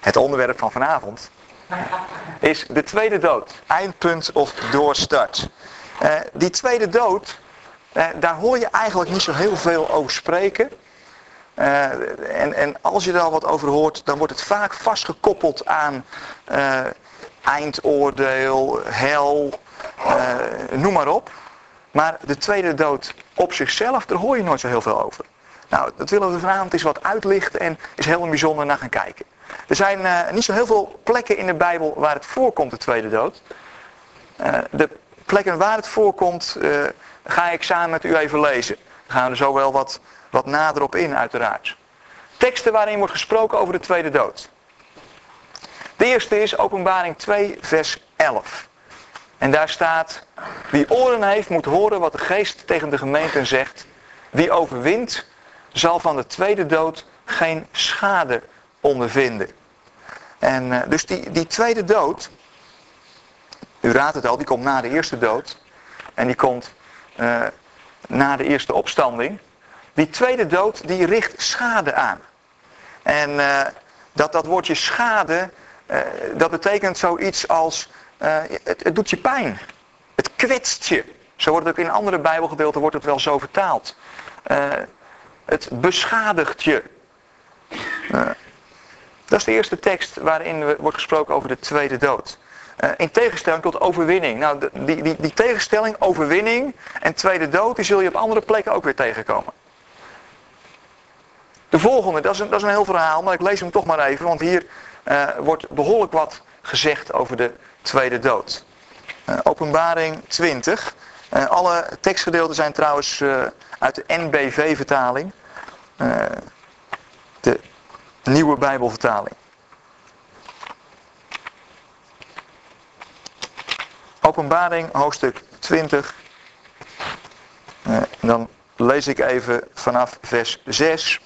Het onderwerp van vanavond is de tweede dood. Eindpunt of doorstart. Die tweede dood, daar hoor je eigenlijk niet zo heel veel over spreken. En als je er al wat over hoort, dan wordt het vaak vastgekoppeld aan eindoordeel, hel, noem maar op. Maar de tweede dood op zichzelf, daar hoor je nooit zo heel veel over. Nou, dat willen we vanavond eens wat uitlichten en is heel bijzonder naar gaan kijken. Er zijn niet zo heel veel plekken in de Bijbel waar het voorkomt, de tweede dood. De plekken waar het voorkomt, ga ik samen met u even lezen. Dan gaan we er zo wel wat nader op in, uiteraard. Teksten waarin wordt gesproken over de tweede dood. De eerste is Openbaring 2, vers 11. En daar staat: wie oren heeft, moet horen wat de Geest tegen de gemeenten zegt. Wie overwint, zal van de tweede dood geen schade ondervinden. En dus die tweede dood, u raadt het al, die komt na de eerste dood. En die komt na de eerste opstanding. Die tweede dood, die richt schade aan. En dat woordje schade, dat betekent zoiets als, het doet je pijn. Het kwetst je. Zo wordt het ook in andere Bijbelgedeelten wordt het wel zo vertaald. Het beschadigt je. Dat is de eerste tekst waarin wordt gesproken over de tweede dood. In tegenstelling tot overwinning. Nou, die tegenstelling, overwinning en tweede dood, die zul je op andere plekken ook weer tegenkomen. De volgende, dat is een heel verhaal, maar ik lees hem toch maar even, want hier wordt behoorlijk wat gezegd over de tweede dood. Openbaring 20. Alle tekstgedeelten zijn trouwens uit de NBV-vertaling. De nieuwe Bijbelvertaling. Openbaring, hoofdstuk 20. Dan lees ik even vanaf vers 6.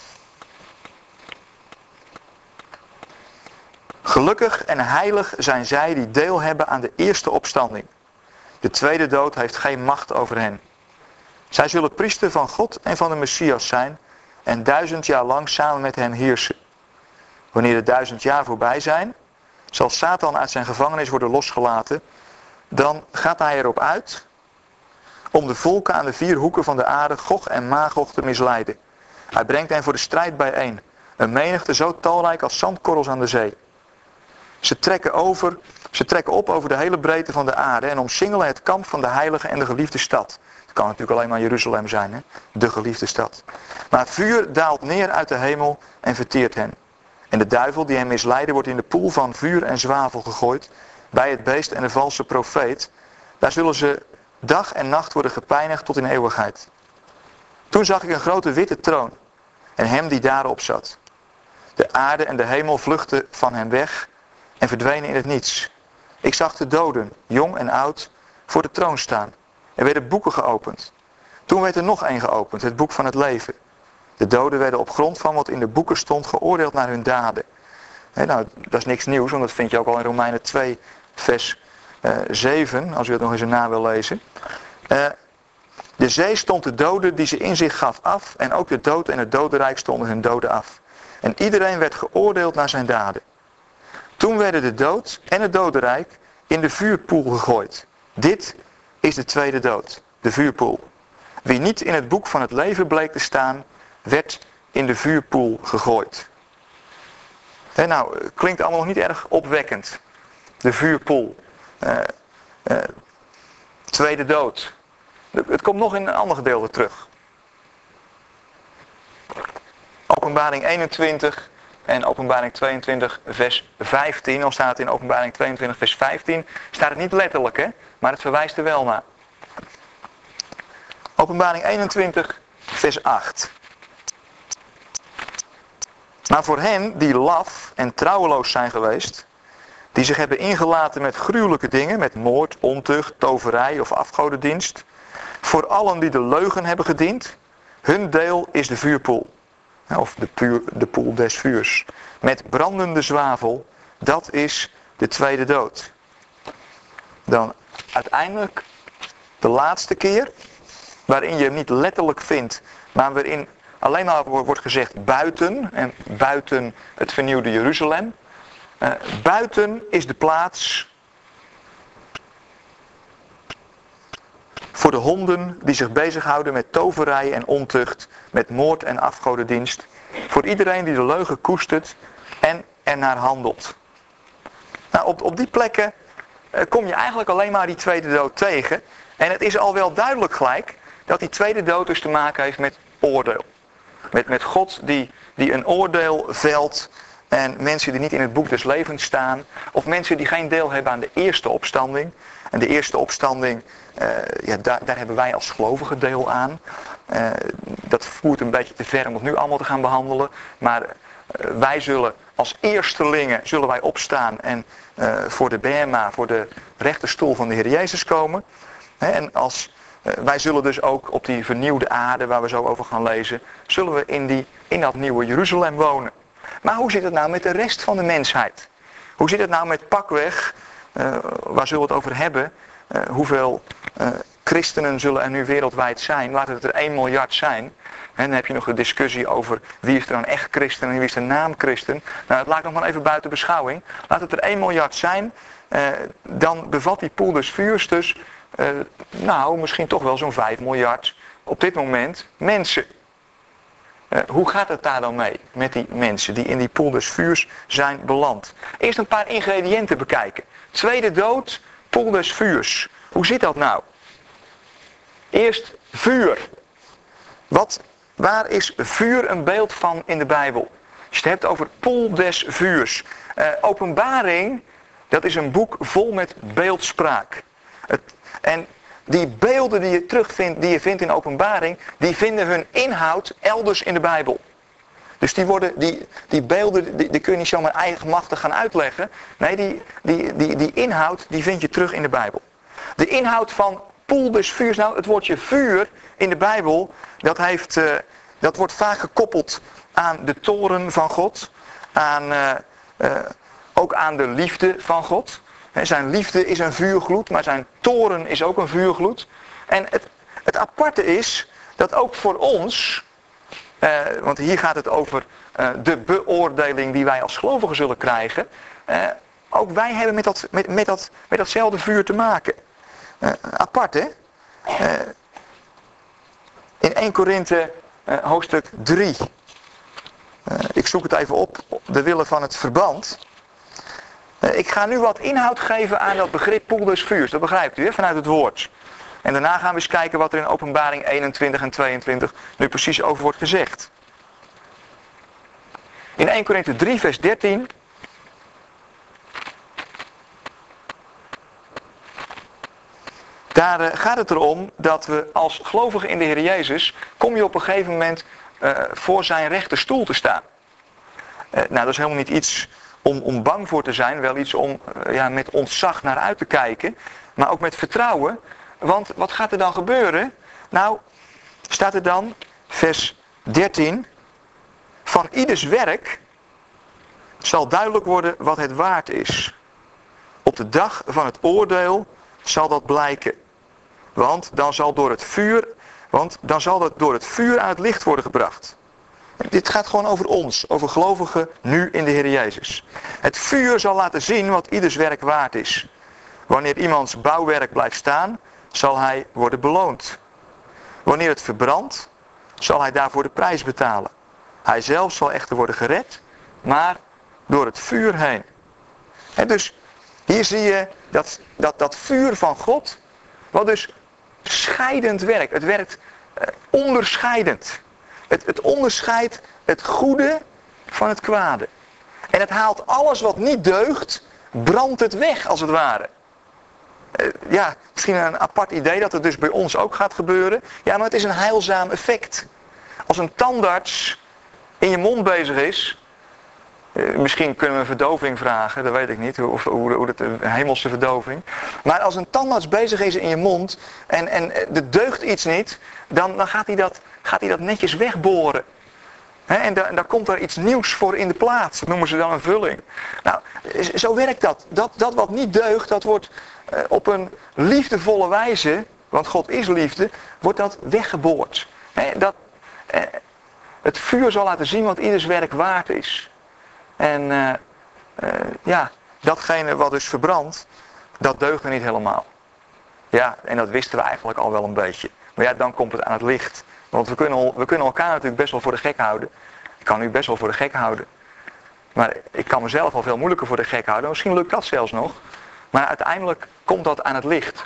Gelukkig en heilig zijn zij die deel hebben aan de eerste opstanding. De tweede dood heeft geen macht over hen. Zij zullen priester van God en van de Messias zijn en 1000 jaar lang samen met hen heersen. Wanneer de 1000 jaar voorbij zijn, zal Satan uit zijn gevangenis worden losgelaten. Dan gaat hij erop uit om de volken aan de 4 hoeken van de aarde, Gog en Magog, te misleiden. Hij brengt hen voor de strijd bijeen. Een menigte zo talrijk als zandkorrels aan de zee. Ze trekken op over de hele breedte van de aarde en omsingelen het kamp van de heilige en de geliefde stad. Het kan natuurlijk alleen maar Jeruzalem zijn, hè? De geliefde stad. Maar het vuur daalt neer uit de hemel en verteert hen. En de duivel die hen misleidde wordt in de poel van vuur en zwavel gegooid, bij het beest en de valse profeet. Daar zullen ze dag en nacht worden gepijnigd tot in eeuwigheid. Toen zag ik een grote witte troon en hem die daarop zat. De aarde en de hemel vluchtten van hem weg en verdwenen in het niets. Ik zag de doden, jong en oud, voor de troon staan. Er werden boeken geopend. Toen werd er nog één geopend, het boek van het leven. De doden werden op grond van wat in de boeken stond geoordeeld naar hun daden. Nou, dat is niks nieuws, want dat vind je ook al in Romeinen 2, vers 7, als u het nog eens na wil lezen. De zee stond de doden die ze in zich gaf af, en ook de dood en het dodenrijk stonden hun doden af. En iedereen werd geoordeeld naar zijn daden. Toen werden de dood en het dodenrijk in de vuurpoel gegooid. Dit is de tweede dood, de vuurpoel. Wie niet in het boek van het leven bleek te staan, werd in de vuurpoel gegooid. Nou, klinkt allemaal nog niet erg opwekkend. De vuurpoel. Tweede dood. Het komt nog in een ander gedeelte terug. Openbaring 21 en Openbaring 22 vers 15. Al staat in Openbaring 22 vers 15. Staat het niet letterlijk, hè? Maar het verwijst er wel naar. Openbaring 21 vers 8. Maar voor hen die laf en trouweloos zijn geweest, die zich hebben ingelaten met gruwelijke dingen, met moord, ontucht, toverij of afgodendienst, voor allen die de leugen hebben gediend, hun deel is de vuurpoel. Of de poel des vuurs. Met brandende zwavel, dat is de tweede dood. Dan uiteindelijk de laatste keer, waarin je hem niet letterlijk vindt, maar waarin alleen maar wordt gezegd buiten, en buiten het vernieuwde Jeruzalem. Buiten is de plaats voor de honden die zich bezighouden met toverij en ontucht, met moord en afgodendienst. Voor iedereen die de leugen koestert en ernaar handelt. Nou, op die plekken kom je eigenlijk alleen maar die tweede dood tegen. En het is al wel duidelijk gelijk dat die tweede dood dus te maken heeft met oordeel. Met God die een oordeel velt. En mensen die niet in het boek des levens staan. Of mensen die geen deel hebben aan de eerste opstanding. En de eerste opstanding, daar hebben wij als gelovigen deel aan. Dat voert een beetje te ver om het nu allemaal te gaan behandelen. Maar wij zullen als eerstelingen opstaan en voor de bema, voor de rechterstoel van de Heer Jezus komen. En wij zullen dus ook op die vernieuwde aarde, waar we zo over gaan lezen, zullen we in dat nieuwe Jeruzalem wonen. Maar hoe zit het nou met de rest van de mensheid? Hoe zit het nou met pakweg, waar zullen we het over hebben, hoeveel christenen zullen er nu wereldwijd zijn? Laten het er 1 miljard zijn. En dan heb je nog een discussie over wie is er dan echt christen en wie is de naam christen. Nou, dat laat ik nog maar even buiten beschouwing. Laat het er 1 miljard zijn, dan bevat die poel des vuurs dus, misschien toch wel zo'n 5 miljard op dit moment mensen. Hoe gaat het daar dan mee met die mensen die in die poel des vuurs zijn beland? Eerst een paar ingrediënten bekijken. Tweede dood, poel des vuurs. Hoe zit dat nou? Eerst vuur. Waar is vuur een beeld van in de Bijbel? Als je het hebt over poel des vuurs. Openbaring, dat is een boek vol met beeldspraak. En die beelden die je terugvindt, die je vindt in Openbaring, die vinden hun inhoud elders in de Bijbel. Dus die beelden, die kun je niet zomaar eigenmachtig gaan uitleggen. Nee, die inhoud, die vind je terug in de Bijbel. De inhoud van poel des vuurs, nou het woordje vuur in de Bijbel, dat wordt vaak gekoppeld aan de toren van God. Ook aan de liefde van God. Zijn liefde is een vuurgloed, maar zijn toren is ook een vuurgloed. En het aparte is dat ook voor ons, want hier gaat het over de beoordeling die wij als gelovigen zullen krijgen. Ook wij hebben met datzelfde vuur te maken. Apart, hè? In 1 Korinthe hoofdstuk 3. Ik zoek het even op, de wille van het verband. Ik ga nu wat inhoud geven aan dat begrip poel des vuurs. Dat begrijpt u, hè, vanuit het woord. En daarna gaan we eens kijken wat er in Openbaring 21 en 22 nu precies over wordt gezegd. In 1 Korinthe 3 vers 13... Daar gaat het erom dat we als gelovigen in de Heer Jezus, kom je op een gegeven moment voor zijn rechterstoel te staan. Dat is helemaal niet iets om bang voor te zijn, wel iets om met ontzag naar uit te kijken, maar ook met vertrouwen. Want wat gaat er dan gebeuren? Nou, staat er dan, vers 13, van ieders werk zal duidelijk worden wat het waard is. Op de dag van het oordeel zal dat blijken. Want dan zal dat door het vuur aan het licht worden gebracht. Dit gaat gewoon over ons, over gelovigen nu in de Heer Jezus. Het vuur zal laten zien wat ieders werk waard is. Wanneer iemands bouwwerk blijft staan, zal hij worden beloond. Wanneer het verbrandt, zal hij daarvoor de prijs betalen. Hij zelf zal echter worden gered, maar door het vuur heen. En dus hier zie je dat vuur van God, wat dus scheidend werkt. Het werkt onderscheidend. Het onderscheidt het goede van het kwade. En het haalt alles wat niet deugt, brandt het weg als het ware. Misschien een apart idee dat het dus bij ons ook gaat gebeuren. Ja, maar het is een heilzaam effect. Als een tandarts in je mond bezig is, misschien kunnen we verdoving vragen, dat weet ik niet, hoe het een hemelse verdoving. Maar als een tandarts bezig is in je mond en er deugt iets niet, dan gaat hij dat netjes wegboren. En daar komt er iets nieuws voor in de plaats. Dat noemen ze dan een vulling. Nou, zo werkt dat. Dat wat niet deugt, dat wordt op een liefdevolle wijze, want God is liefde, wordt dat weggeboord. Het vuur zal laten zien wat ieders werk waard is. En datgene wat dus verbrandt, dat deugde niet helemaal. Ja, en dat wisten we eigenlijk al wel een beetje. Maar ja, dan komt het aan het licht. Want we kunnen elkaar natuurlijk best wel voor de gek houden. Ik kan u best wel voor de gek houden. Maar ik kan mezelf al veel moeilijker voor de gek houden. Misschien lukt dat zelfs nog. Maar uiteindelijk komt dat aan het licht.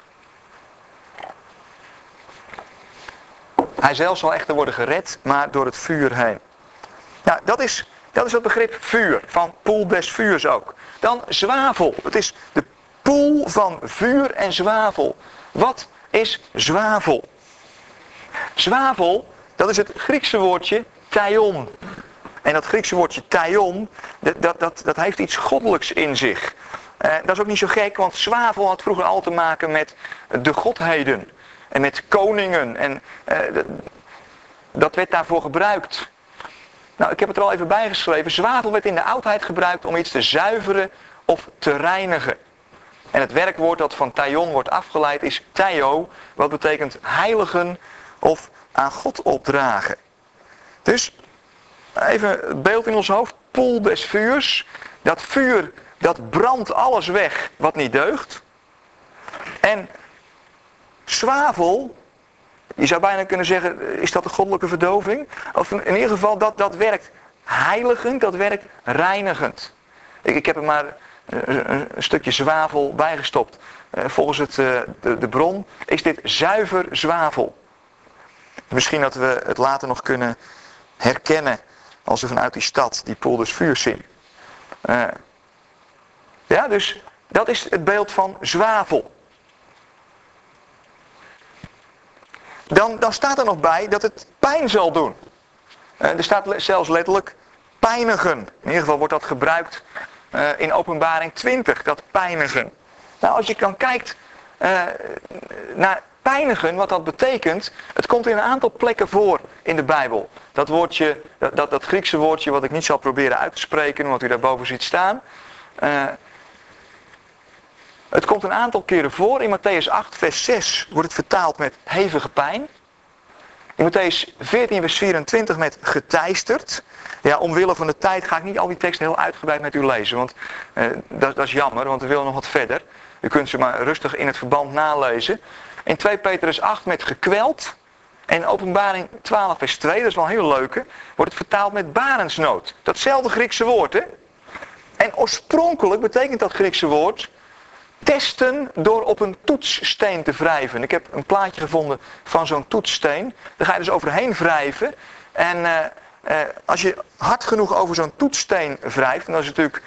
Hij zelf zal echter worden gered, maar door het vuur heen. Nou, dat is het begrip vuur. Van poel des vuurs ook. Dan zwavel. Het is de poel van vuur en zwavel. Wat is zwavel? Zwavel, dat is het Griekse woordje thaion. En dat Griekse woordje thaion, dat heeft iets goddelijks in zich. Dat is ook niet zo gek, want zwavel had vroeger al te maken met de godheden. En met koningen. En dat werd daarvoor gebruikt. Nou, ik heb het er al even bij geschreven. Zwavel werd in de oudheid gebruikt om iets te zuiveren of te reinigen. En het werkwoord dat van thaion wordt afgeleid is theio, wat betekent heiligen of aan God opdragen. Dus, even het beeld in ons hoofd. Poel des vuurs. Dat vuur, dat brandt alles weg wat niet deugt. En zwavel, je zou bijna kunnen zeggen, is dat een goddelijke verdoving? Of in ieder geval, dat werkt heiligend, dat werkt reinigend. Ik heb er maar een stukje zwavel bijgestopt. Volgens de bron is dit zuiver zwavel. Misschien dat we het later nog kunnen herkennen als we vanuit die stad die poel des vuurs zien. Dus dat is het beeld van zwavel. Dan staat er nog bij dat het pijn zal doen. Er staat zelfs letterlijk pijnigen. In ieder geval wordt dat gebruikt in Openbaring 20, dat pijnigen. Nou, als je dan kijkt naar pijnigen, wat dat betekent, het komt in een aantal plekken voor in de Bijbel. Dat woordje, dat Griekse woordje wat ik niet zal proberen uit te spreken, wat u daarboven ziet staan. Het komt een aantal keren voor. In Matthäus 8 vers 6 wordt het vertaald met hevige pijn. In Matthäus 14 vers 24 met geteisterd. Ja, omwille van de tijd ga ik niet al die teksten heel uitgebreid met u lezen. Want dat is jammer, want we willen nog wat verder. U kunt ze maar rustig in het verband nalezen. In 2 Petrus 8 met gekweld. En in Openbaring 12 vers 2, dat is wel een heel leuke, wordt het vertaald met barensnood. Datzelfde Griekse woord, hè. En oorspronkelijk betekent dat Griekse woord testen door op een toetssteen te wrijven. Ik heb een plaatje gevonden van zo'n toetssteen. Daar ga je dus overheen wrijven. En als je hard genoeg over zo'n toetssteen wrijft, en dat is natuurlijk,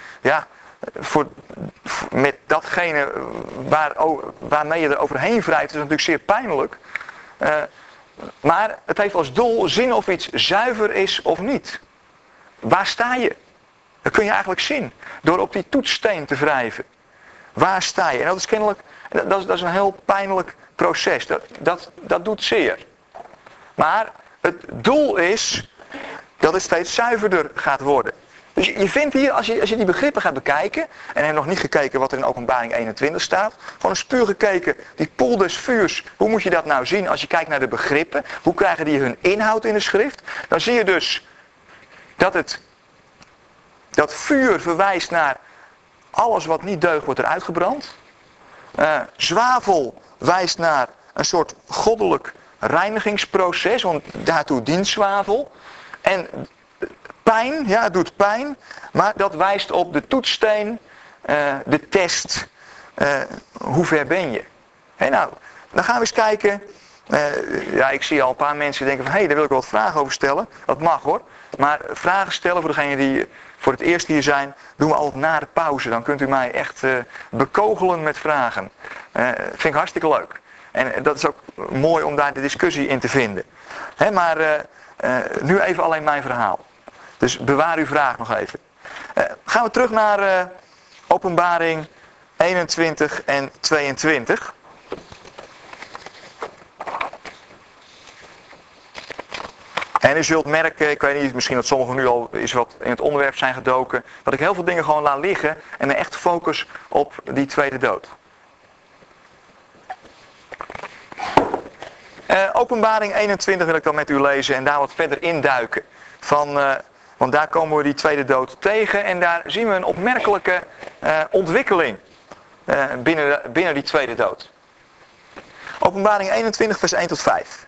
met datgene waarmee je er overheen wrijft, is natuurlijk zeer pijnlijk. Maar het heeft als doel zien of iets zuiver is of niet. Waar sta je? Dat kun je eigenlijk zien. Door op die toetssteen te wrijven. Waar sta je? En dat is kennelijk, dat is een heel pijnlijk proces. Dat doet zeer. Maar het doel is dat het steeds zuiverder gaat worden. Dus je vindt hier, als je die begrippen gaat bekijken, en heb nog niet gekeken wat er in Openbaring 21 staat, gewoon een spuur gekeken, die poel des vuurs, hoe moet je dat nou zien als je kijkt naar de begrippen? Hoe krijgen die hun inhoud in de schrift? Dan zie je dus dat vuur verwijst naar alles wat niet deugt wordt eruit gebrand. Zwavel wijst naar een soort goddelijk reinigingsproces, want daartoe dient zwavel. En pijn, ja, het doet pijn, maar dat wijst op de toetssteen, de test. Hoe ver ben je? Nou, dan gaan we eens kijken. Ik zie al een paar mensen die denken van, daar wil ik wel wat vragen over stellen. Dat mag hoor. Maar vragen stellen voor degenen die voor het eerst hier zijn, doen we altijd na de pauze. Dan kunt u mij echt bekogelen met vragen. Vind ik hartstikke leuk. En dat is ook mooi om daar de discussie in te vinden. Maar nu even alleen mijn verhaal. Dus bewaar uw vraag nog even. Gaan we terug naar Openbaring 21 en 22. En u zult merken, ik weet niet, misschien dat sommigen nu al eens wat in het onderwerp zijn gedoken, dat ik heel veel dingen gewoon laat liggen en me echt focus op die tweede dood. Openbaring 21 wil ik dan met u lezen en daar wat verder induiken. Van Want daar komen we die tweede dood tegen en daar zien we een opmerkelijke ontwikkeling binnen die tweede dood. Openbaring 21 vers 1 tot 5.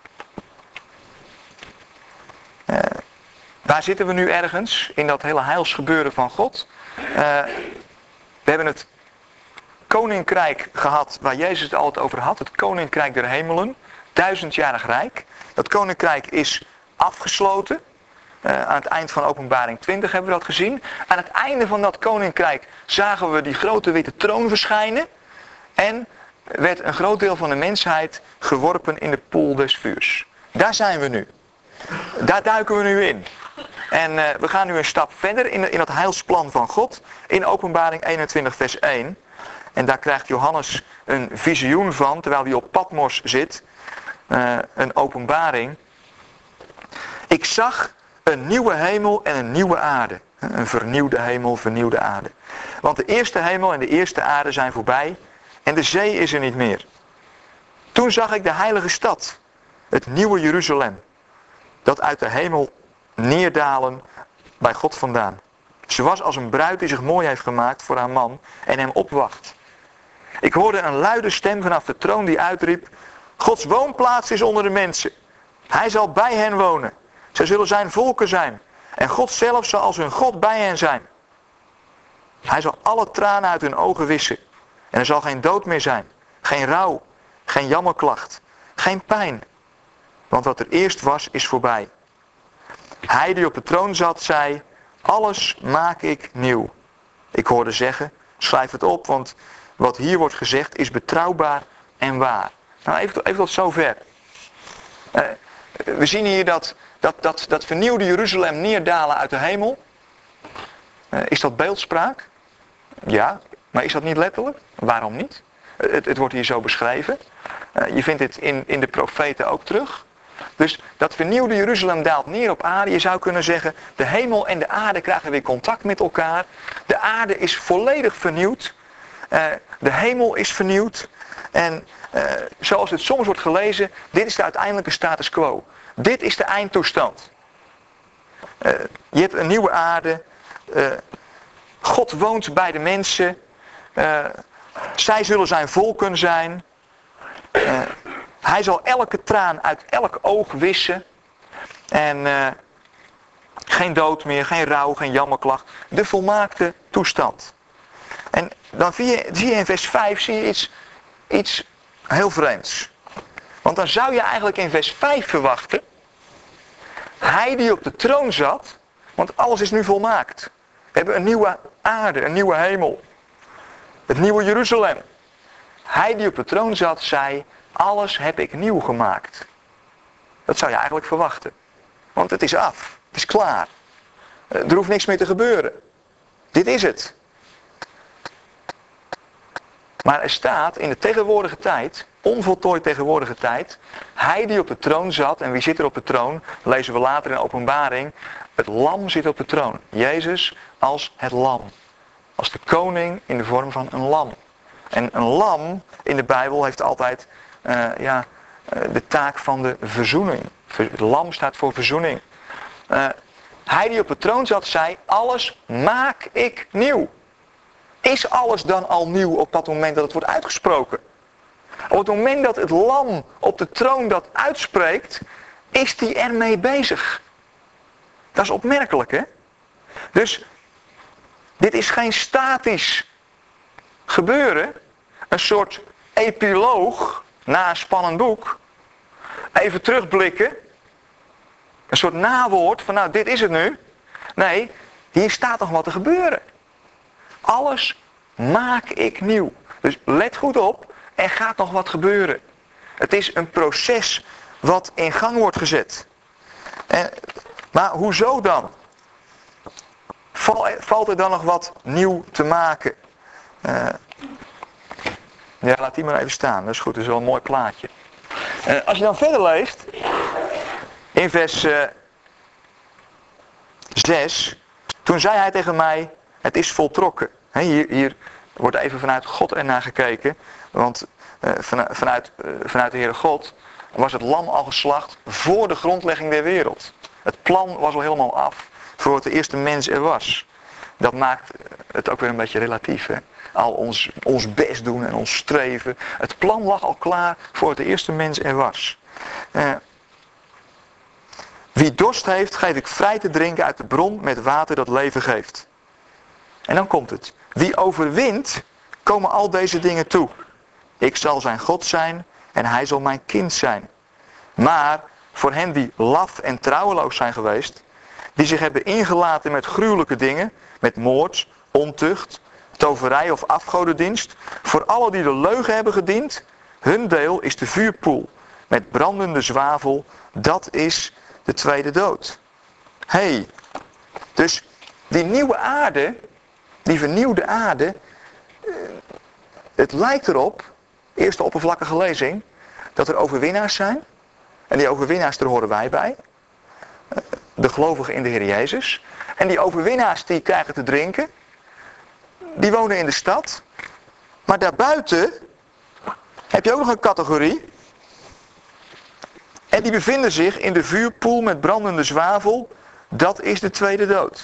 Waar zitten we nu ergens in dat hele heilsgebeuren van God? We hebben het koninkrijk gehad waar Jezus het altijd over had. Het koninkrijk der hemelen. 1000-jarig rijk. Dat koninkrijk is afgesloten. Aan het eind van Openbaring 20 hebben we dat gezien. Aan het einde van dat koninkrijk zagen we die grote witte troon verschijnen. En werd een groot deel van de mensheid geworpen in de poel des vuurs. Daar zijn we nu. Daar duiken we nu in. En we gaan nu een stap verder in dat heilsplan van God. In Openbaring 21 vers 1. En daar krijgt Johannes een visioen van, terwijl hij op Patmos zit. Een openbaring. Ik zag een nieuwe hemel en een nieuwe aarde. Een vernieuwde hemel, vernieuwde aarde. Want de eerste hemel en de eerste aarde zijn voorbij. En de zee is er niet meer. Toen zag ik de heilige stad. Het nieuwe Jeruzalem. Dat uit de hemel neerdalen bij God vandaan. Ze was als een bruid die zich mooi heeft gemaakt voor haar man en hem opwacht. Ik hoorde een luide stem vanaf de troon die uitriep: Gods woonplaats is onder de mensen. Hij zal bij hen wonen. Zij zullen zijn volken zijn. En God zelf zal als hun God bij hen zijn. Hij zal alle tranen uit hun ogen wissen. En er zal geen dood meer zijn. Geen rouw. Geen jammerklacht. Geen pijn. Want wat er eerst was, is voorbij. Hij die op de troon zat, zei: alles maak ik nieuw. Ik hoorde zeggen: schrijf het op, want wat hier wordt gezegd is betrouwbaar en waar. Nou, even tot zover. We zien hier dat vernieuwde Jeruzalem neerdalen uit de hemel. Is dat beeldspraak? Ja, maar is dat niet letterlijk? Waarom niet? Het wordt hier zo beschreven. Je vindt dit in de profeten ook terug. Dus dat vernieuwde Jeruzalem daalt neer op aarde. Je zou kunnen zeggen, de hemel en de aarde krijgen weer contact met elkaar. De aarde is volledig vernieuwd. De hemel is vernieuwd. En zoals het soms wordt gelezen, dit is de uiteindelijke status quo. Dit is de eindtoestand. Je hebt een nieuwe aarde. God woont bij de mensen. Zij zullen zijn volken zijn. Hij zal elke traan uit elk oog wissen. En geen dood meer, geen rouw, geen jammerklacht. De volmaakte toestand. En dan zie je in vers 5 iets heel vreemds. Want dan zou je eigenlijk in vers 5 verwachten. Hij die op de troon zat. Want alles is nu volmaakt. We hebben een nieuwe aarde, een nieuwe hemel. Het nieuwe Jeruzalem. Hij die op de troon zat zei: alles heb ik nieuw gemaakt. Dat zou je eigenlijk verwachten. Want het is af. Het is klaar. Er hoeft niks meer te gebeuren. Dit is het. Maar er staat in de tegenwoordige tijd, onvoltooid tegenwoordige tijd, hij die op de troon zat, en wie zit er op de troon? Lezen we later in Openbaring. Het lam zit op de troon. Jezus als het lam. Als de koning in de vorm van een lam. En een lam in de Bijbel heeft altijd de taak van de verzoening. Het lam staat voor verzoening. Hij die op de troon zat zei: alles maak ik nieuw. Is alles dan al nieuw op dat moment dat het wordt uitgesproken? Op het moment dat het lam op de troon dat uitspreekt, is die ermee bezig. Dat is opmerkelijk, hè? Dus dit is geen statisch gebeuren. Een soort epiloog na een spannend boek. Even terugblikken. Een soort nawoord van nou, dit is het nu. Nee, hier staat nog wat te gebeuren. Alles maak ik nieuw. Dus let goed op, er gaat nog wat gebeuren. Het is een proces wat in gang wordt gezet. Maar hoezo dan? Valt er dan nog wat nieuw te maken? Ja, laat die maar even staan. Dat is goed, dat is wel een mooi plaatje. Als je dan verder leest, in vers 6, toen zei hij tegen mij: het is voltrokken. Hier wordt even vanuit God ernaar gekeken. Want vanuit de Heere God was het lam al geslacht voor de grondlegging der wereld. Het plan was al helemaal af. voordat de eerste mens er was. Dat maakt het ook weer een beetje relatief. Hè? Al ons best doen en ons streven. Het plan lag al klaar voordat de eerste mens er was. Wie dorst heeft, geef ik vrij te drinken uit de bron met water dat leven geeft. En dan komt het. Wie overwint, komen al deze dingen toe. Ik zal zijn God zijn en hij zal mijn kind zijn. Maar voor hen die laf en trouweloos zijn geweest, die zich hebben ingelaten met gruwelijke dingen, met moord, ontucht, toverij of afgodendienst, voor alle die de leugen hebben gediend, hun deel is de vuurpoel met brandende zwavel, dat is de tweede dood. Dus die nieuwe aarde, die vernieuwde aarde, het lijkt erop, eerste oppervlakkige lezing, dat er overwinnaars zijn. En die overwinnaars, daar horen wij bij. De gelovigen in de Heer Jezus. En die overwinnaars die krijgen te drinken. Die wonen in de stad. Maar daarbuiten heb je ook nog een categorie. En die bevinden zich in de vuurpoel met brandende zwavel. Dat is de tweede dood.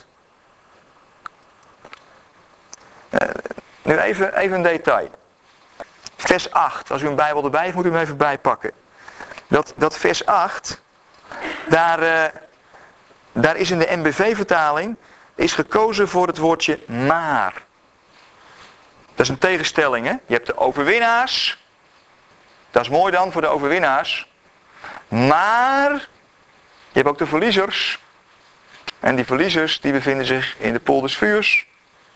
Nu even een detail. Vers 8. Als u een Bijbel erbij heeft, moet u hem even bijpakken. Dat vers 8, daar is in de NBV-vertaling is gekozen voor het woordje maar. Dat is een tegenstelling, hè? Je hebt de overwinnaars. Dat is mooi dan voor de overwinnaars. Maar je hebt ook de verliezers. En die verliezers die bevinden zich in de poel des vuurs.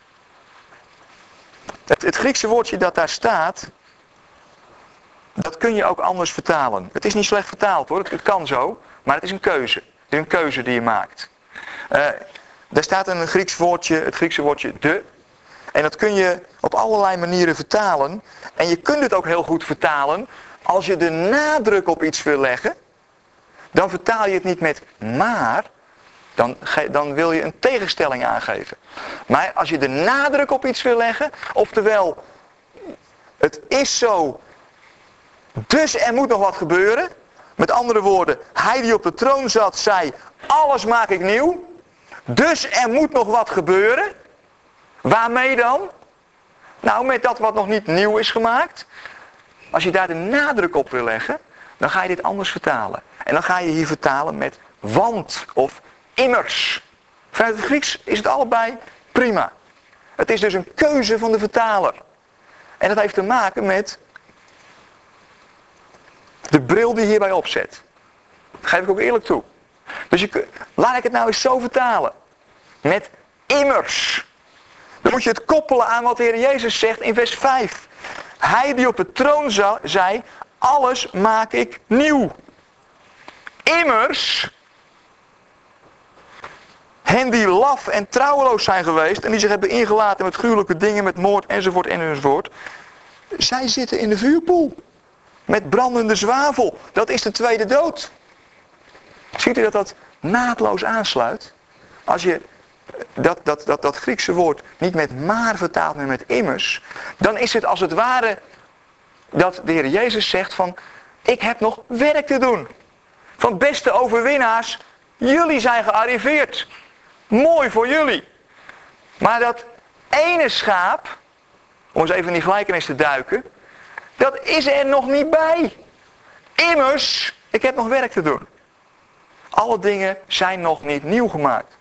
Het Griekse woordje dat daar staat, dat kun je ook anders vertalen. Het is niet slecht vertaald hoor, het kan zo, maar het is een keuze. Het is een keuze die je maakt. Daar staat een Grieks woordje, het Griekse woordje de. En dat kun je op allerlei manieren vertalen. En je kunt het ook heel goed vertalen als je de nadruk op iets wil leggen. Dan vertaal je het niet met maar, dan wil je een tegenstelling aangeven. Maar als je de nadruk op iets wil leggen, oftewel, het is zo, dus er moet nog wat gebeuren. Met andere woorden, hij die op de troon zat, zei, alles maak ik nieuw. Dus er moet nog wat gebeuren. Waarmee dan? Nou, met dat wat nog niet nieuw is gemaakt. Als je daar de nadruk op wil leggen, dan ga je dit anders vertalen. En dan ga je hier vertalen met want of immers. Vanuit het Grieks is het allebei prima. Het is dus een keuze van de vertaler. En dat heeft te maken met de bril die je hierbij opzet. Dat geef ik ook eerlijk toe. Dus laat ik het nou eens zo vertalen. Met immers. Dan moet je het koppelen aan wat de Heer Jezus zegt in vers 5. Hij die op de troon zei, alles maak ik nieuw. Immers, hen die laf en trouweloos zijn geweest en die zich hebben ingelaten met gruwelijke dingen, met moord enzovoort enzovoort. Zij zitten in de vuurpoel. Met brandende zwavel. Dat is de tweede dood. Ziet u dat naadloos aansluit? Als je dat Griekse woord niet met maar vertaalt, maar met immers. Dan is het als het ware dat de Heer Jezus zegt van, ik heb nog werk te doen. Van beste overwinnaars, jullie zijn gearriveerd. Mooi voor jullie. Maar dat ene schaap, om eens even in die gelijkenis te duiken, dat is er nog niet bij. Immers, ik heb nog werk te doen. Alle dingen zijn nog niet nieuw gemaakt.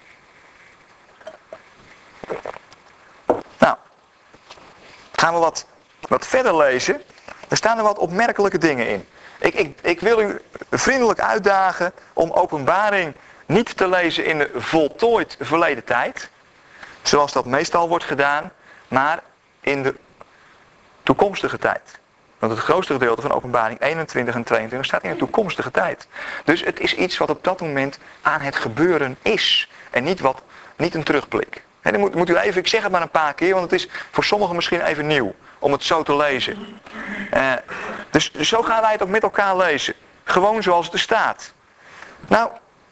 Nou, gaan we wat verder lezen. Er staan er wat opmerkelijke dingen in. Ik wil u vriendelijk uitdagen om Openbaring niet te lezen in de voltooid verleden tijd. Zoals dat meestal wordt gedaan. Maar in de toekomstige tijd. Want het grootste gedeelte van Openbaring 21 en 22 staat in de toekomstige tijd. Dus het is iets wat op dat moment aan het gebeuren is. En niet een terugblik. He, dan moet u even, ik zeg het maar een paar keer, want het is voor sommigen misschien even nieuw om het zo te lezen. Dus zo gaan wij het ook met elkaar lezen. Gewoon zoals het er staat. Nou,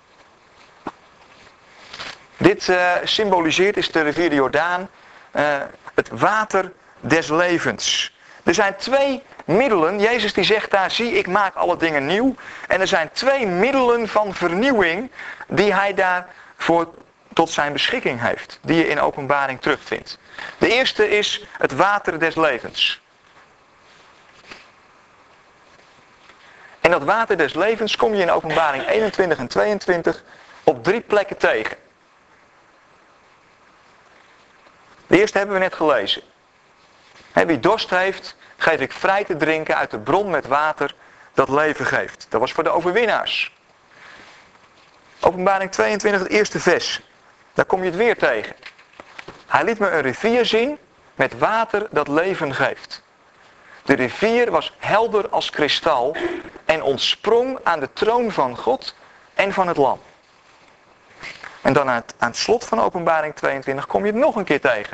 dit symboliseert, is de rivier de Jordaan, het water des levens. Er zijn twee middelen. Jezus die zegt daar, zie ik maak alle dingen nieuw. En er zijn twee middelen van vernieuwing die hij daarvoor tot zijn beschikking heeft. Die je in Openbaring terugvindt. De eerste is het water des levens. En dat water des levens kom je in Openbaring 21 en 22 op 3 plekken tegen. De eerste hebben we net gelezen. Wie dorst heeft, geef ik vrij te drinken uit de bron met water dat leven geeft. Dat was voor de overwinnaars. Openbaring 22, het eerste vers. Daar kom je het weer tegen. Hij liet me een rivier zien met water dat leven geeft. De rivier was helder als kristal en ontsprong aan de troon van God en van het Lam. En dan aan het slot van Openbaring 22 kom je het nog een keer tegen.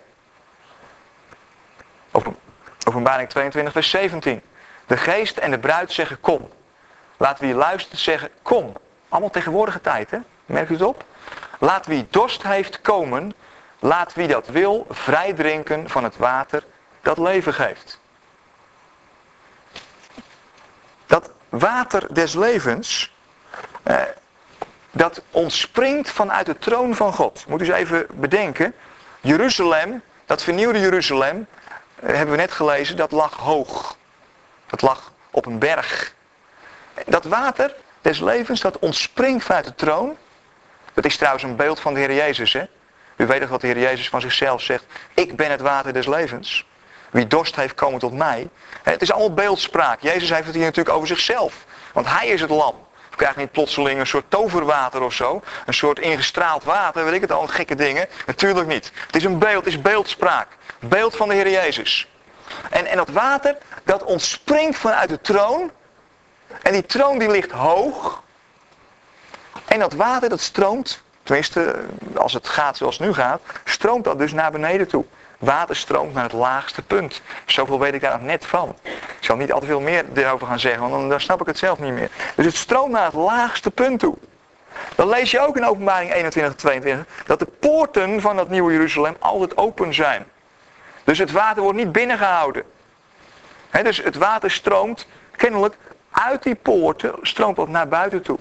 Openbaring 22 vers 17. De geest en de bruid zeggen kom. Laat wie luistert zeggen kom. Allemaal tegenwoordige tijd, hè? Merk u het op? Laat wie dorst heeft komen. Laat wie dat wil vrij drinken van het water dat leven geeft. Dat water des levens, dat ontspringt vanuit de troon van God. Moet u eens even bedenken. Jeruzalem, dat vernieuwde Jeruzalem, hebben we net gelezen, dat lag hoog. Dat lag op een berg. Dat water des levens, dat ontspringt vanuit de troon. Dat is trouwens een beeld van de Heer Jezus, hè? U weet toch wat de Heer Jezus van zichzelf zegt. Ik ben het water des levens. Wie dorst heeft, komen tot mij. Het is allemaal beeldspraak. Jezus heeft het hier natuurlijk over zichzelf. Want hij is het lam. We krijgen niet plotseling een soort toverwater of zo. Een soort ingestraald water, weet ik het al, gekke dingen. Natuurlijk niet. Het is een beeld, het is beeldspraak. Beeld van de Heer Jezus. En dat water, dat ontspringt vanuit de troon. En die troon die ligt hoog. En dat water dat stroomt, tenminste als het gaat zoals het nu gaat, stroomt dat dus naar beneden toe. Water stroomt naar het laagste punt. Zoveel weet ik daar nog net van. Ik zal niet al te veel meer erover gaan zeggen, want dan snap ik het zelf niet meer. Dus het stroomt naar het laagste punt toe. Dan lees je ook in Openbaring 21 en 22 dat de poorten van dat nieuwe Jeruzalem altijd open zijn. Dus het water wordt niet binnengehouden. Dus het water stroomt kennelijk uit die poorten, stroomt dat naar buiten toe.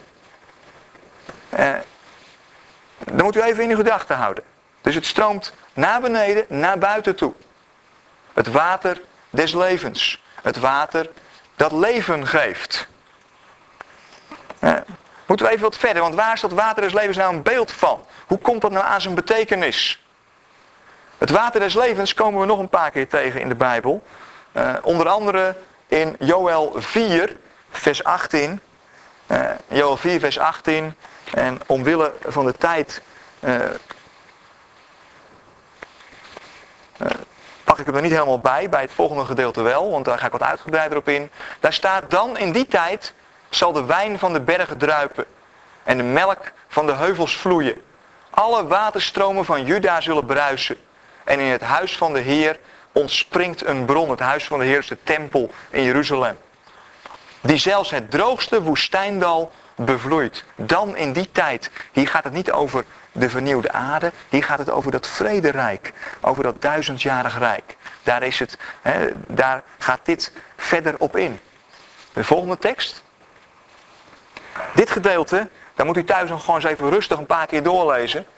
Dat moet u even in de gedachten houden. Dus het stroomt naar beneden, naar buiten toe. Het water des levens. Het water dat leven geeft. Moeten we even wat verder, want waar is dat water des levens nou een beeld van? Hoe komt dat nou aan zijn betekenis? Het water des levens komen we nog een paar keer tegen in de Bijbel. Onder andere in Joël 4, vers 18. Joël 4, vers 18. En omwille van de tijd pak ik hem er niet helemaal bij het volgende gedeelte wel, want daar ga ik wat uitgebreider op in. Daar staat dan in die tijd zal de wijn van de bergen druipen en de melk van de heuvels vloeien. Alle waterstromen van Juda zullen bruisen. En in het huis van de Heer ontspringt een bron. Het huis van de Heer is de tempel in Jeruzalem. Die zelfs het droogste woestijndal bevloeit. Dan in die tijd. Hier gaat het niet over de vernieuwde aarde. Hier gaat het over dat vrederijk. Over dat 1000-jarig rijk. Daar gaat dit verder op in. De volgende tekst. Dit gedeelte, daar moet u thuis nog gewoon eens even rustig een paar keer doorlezen.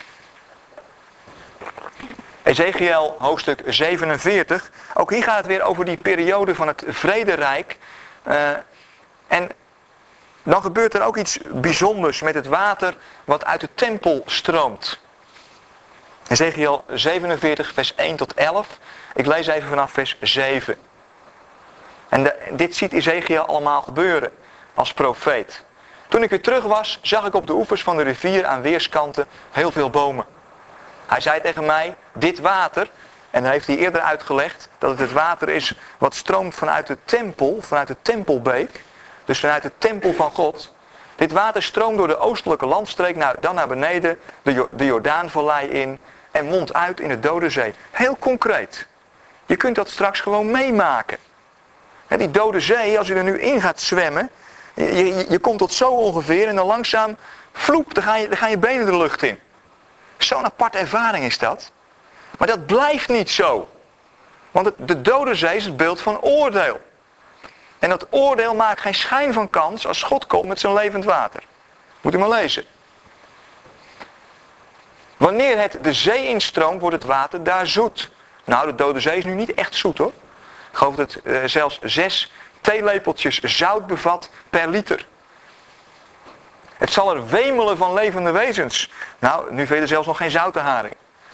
Ezekiel hoofdstuk 47. Ook hier gaat het weer over die periode van het vrederijk. En dan gebeurt er ook iets bijzonders met het water wat uit de tempel stroomt. Ezekiel 47 vers 1 tot 11. Ik lees even vanaf vers 7. En dit ziet Ezekiel allemaal gebeuren als profeet. Toen ik weer terug was, zag ik op de oevers van de rivier aan weerskanten heel veel bomen. Hij zei tegen mij, dit water, en dan heeft hij eerder uitgelegd dat het water is wat stroomt vanuit de tempel, vanuit de tempelbeek. Dus vanuit de tempel van God. Dit water stroomt door de oostelijke landstreek, dan naar beneden, de Jordaanvallei in en mondt uit in de Dode Zee. Heel concreet. Je kunt dat straks gewoon meemaken. Die Dode Zee, als je er nu in gaat zwemmen, je komt tot zo ongeveer en dan langzaam, vloep, dan gaan je benen de lucht in. Zo'n aparte ervaring is dat. Maar dat blijft niet zo. Want de Dode Zee is het beeld van oordeel. En dat oordeel maakt geen schijn van kans als God komt met zijn levend water. Moet u maar lezen. Wanneer het de zee instroomt, wordt het water daar zoet. Nou, de Dode Zee is nu niet echt zoet hoor. Ik geloof dat het zelfs 6 theelepeltjes zout bevat per liter. Het zal er wemelen van levende wezens. Nou, nu vind je er zelfs nog geen zoute haring.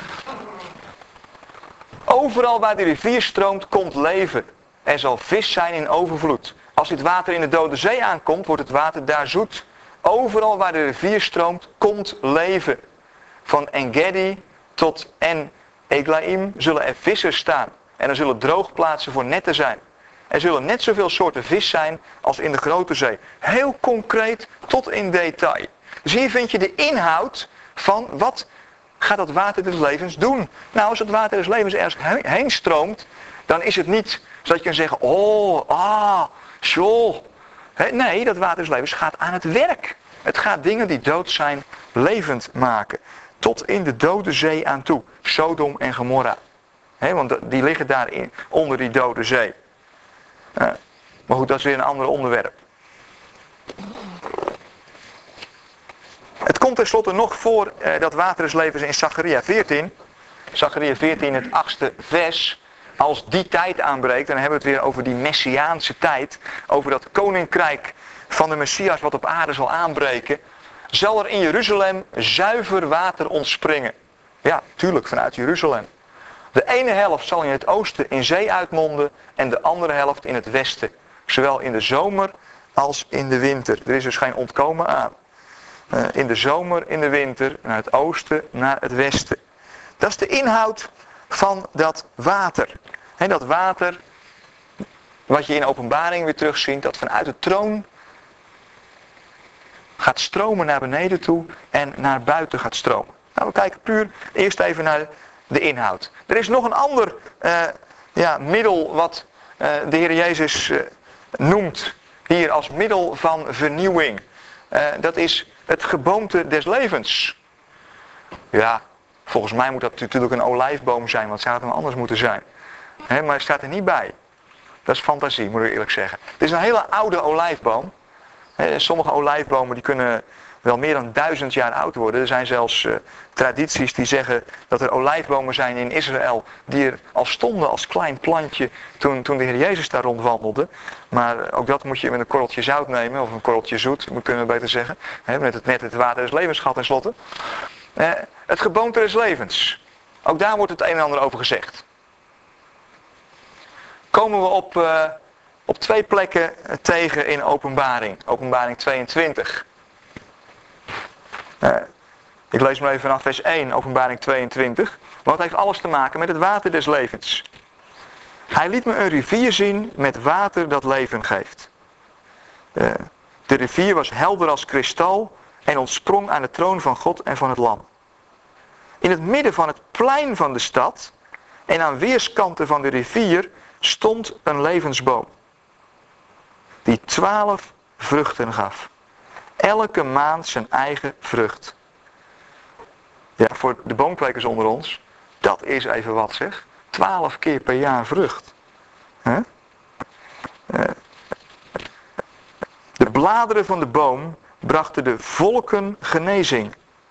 Overal waar de rivier stroomt, komt leven. Er zal vis zijn in overvloed. Als dit water in de Dode Zee aankomt, wordt het water daar zoet. Overal waar de rivier stroomt, komt leven. Van En-Gedi tot En-Eglaim zullen er vissers staan. En er zullen droogplaatsen voor netten zijn. Er zullen net zoveel soorten vis zijn als in de grote zee. Heel concreet tot in detail. Dus hier vind je de inhoud van wat gaat dat water des levens doen. Nou, als het water des levens ergens heen stroomt, dan is het niet zodat je kan zeggen, school. Nee, dat water des levens gaat aan het werk. Het gaat dingen die dood zijn levend maken. Tot in de Dode Zee aan toe. Sodom en Gomorra. Want die liggen daar onder die Dode Zee. Maar goed, dat is weer een ander onderwerp. Het komt tenslotte nog voor dat water des levens in Zacharia 14. Zacharia 14, het 8e vers. Als die tijd aanbreekt, dan hebben we het weer over die messiaanse tijd. Over dat koninkrijk van de Messias wat op aarde zal aanbreken. Zal er in Jeruzalem zuiver water ontspringen. Ja, tuurlijk, vanuit Jeruzalem. De ene helft zal in het oosten in zee uitmonden en de andere helft in het westen. Zowel in de zomer als in de winter. Er is dus geen ontkomen aan. In de zomer, in de winter, naar het oosten, naar het westen. Dat is de inhoud van dat water. Dat water, wat je in Openbaring weer terugziet, dat vanuit de troon gaat stromen naar beneden toe en naar buiten gaat stromen. Nou, we kijken puur eerst even naar de inhoud. Er is nog een ander middel wat de Heer Jezus noemt hier als middel van vernieuwing. Dat is het geboomte des levens. Ja, volgens mij moet dat natuurlijk een olijfboom zijn, want het zou het anders moeten zijn. Maar het staat er niet bij. Dat is fantasie, moet ik eerlijk zeggen. Het is een hele oude olijfboom. Sommige olijfbomen die kunnen wel meer dan 1000 jaar oud worden. Er zijn zelfs tradities die zeggen dat er olijfbomen zijn in Israël die er al stonden als klein plantje toen de Heer Jezus daar rondwandelde. Maar ook dat moet je met een korreltje zout nemen, of een korreltje zoet, kunnen we beter zeggen. Net het water des levens gehad tenslotte. Het geboomte des levens. Ook daar wordt het een en ander over gezegd. Komen we op 2 plekken tegen in Openbaring. Openbaring 22. Ik lees maar even vanaf vers 1, Openbaring 22. Want het heeft alles te maken met het water des levens. Hij liet me een rivier zien met water dat leven geeft. De rivier was helder als kristal en ontsprong aan de troon van God en van het Lam. In het midden van het plein van de stad en aan weerskanten van de rivier stond een levensboom. Die 12 vruchten gaf. Elke maand zijn eigen vrucht. Ja, voor de boomkwekers onder ons, dat is even wat zeg. 12 keer per jaar vrucht. De bladeren van de boom brachten de volken genezing.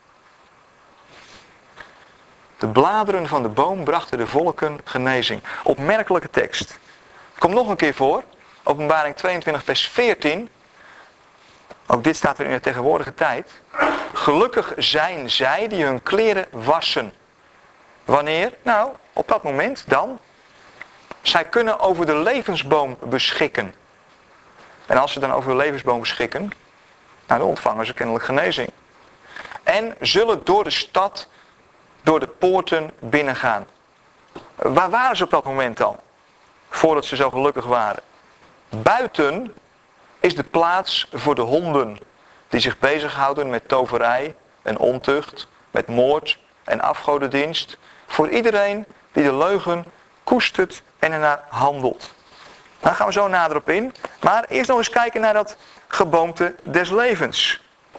De bladeren van de boom brachten de volken genezing. Opmerkelijke tekst. Het komt nog een keer voor. Openbaring 22 vers 14. Ook dit staat weer in de tegenwoordige tijd. Gelukkig zijn zij die hun kleren wassen. Wanneer? Nou, op dat moment dan. Zij kunnen over de levensboom beschikken. En als ze dan over de levensboom beschikken, nou, dan ontvangen ze kennelijk genezing. En zullen door de stad, door de poorten binnengaan. Waar waren ze op dat moment dan? Voordat ze zo gelukkig waren. Buiten is de plaats voor de honden die zich bezighouden met toverij en ontucht, met moord en afgodendienst. Voor iedereen die de leugen koestert en ernaar handelt. Daar gaan we zo nader op in. Maar eerst nog eens kijken naar dat geboomte des levens.